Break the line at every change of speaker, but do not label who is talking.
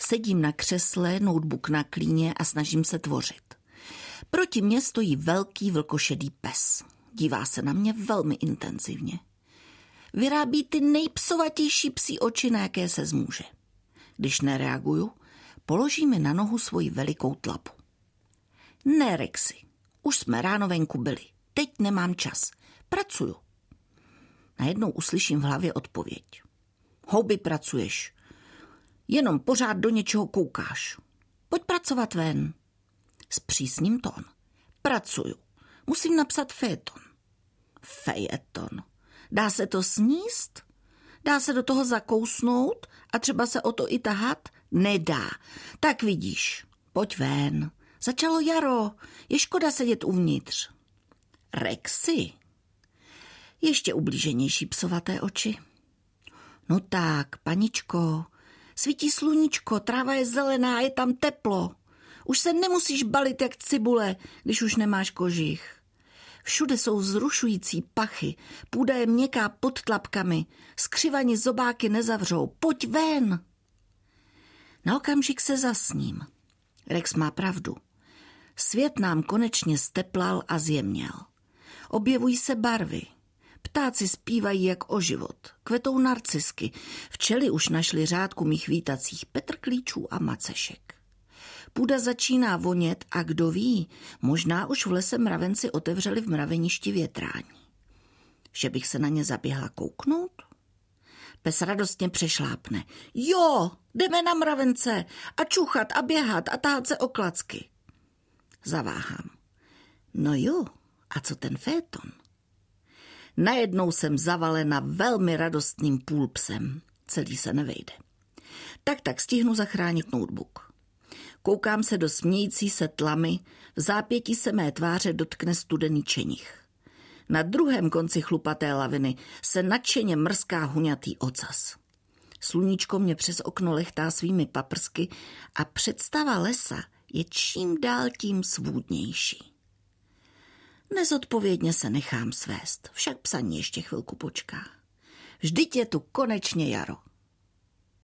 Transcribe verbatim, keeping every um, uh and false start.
Sedím na křesle, notebook na klíně a snažím se tvořit. Proti mně stojí velký vlkošedý pes. Dívá se na mě velmi intenzivně. Vyrábí ty nejpsovatější psí oči, na jaké se zmůže. Když nereaguju, položí mi na nohu svoji velikou tlapu. Ne, Rexy, už jsme ráno venku byli. Teď nemám čas. Pracuju. Najednou uslyším v hlavě odpověď. Houby, pracuješ. Jenom pořád do něčeho koukáš. Pojď pracovat ven. Zpřísním tón. Pracuju. Musím napsat fejeton. Fejeton. Dá se to sníst? Dá se do toho zakousnout a třeba se o to i tahat? Nedá. Tak vidíš. Pojď ven. Začalo jaro. Je škoda sedět uvnitř. Rexy. Ještě ublíženější psovaté oči. No tak, paničko, svítí sluníčko, tráva je zelená, je tam teplo. Už se nemusíš balit jak cibule, když už nemáš kožich. Všude jsou vzrušující pachy, půda je měkká pod tlapkami, skřivani zobáky nezavřou, pojď ven. Na okamžik se zasním. Rex má pravdu. Svět nám konečně steplal a zjemněl. Objevují se barvy. Ptáci zpívají jak o život. Kvetou narcisky. Včely už našly řádku mých vítacích petrklíčů a macešek. Půda začíná vonět a kdo ví, možná už v lese mravenci otevřeli v mraveništi větrání. Že bych se na ně zaběhla kouknout? Pes radostně přešlápne. Jo, jdeme na mravence a čuchat a běhat a tahat se o klacky. Zaváhám. No jo, a co ten féton? Najednou jsem zavalena velmi radostným půlpsem. Celý se nevejde. Tak tak stihnu zachránit notebook. Koukám se do smějící se tlamy, v zápětí se mé tváře dotkne studený čenich. Na druhém konci chlupaté laviny se nadšeně mrská huňatý ocas. Sluníčko mě přes okno lechtá svými paprsky a představa lesa je čím dál tím svůdnější. Nezodpovědně se nechám svést, však psaní ještě chvilku počká. Vždyť je tu konečně jaro.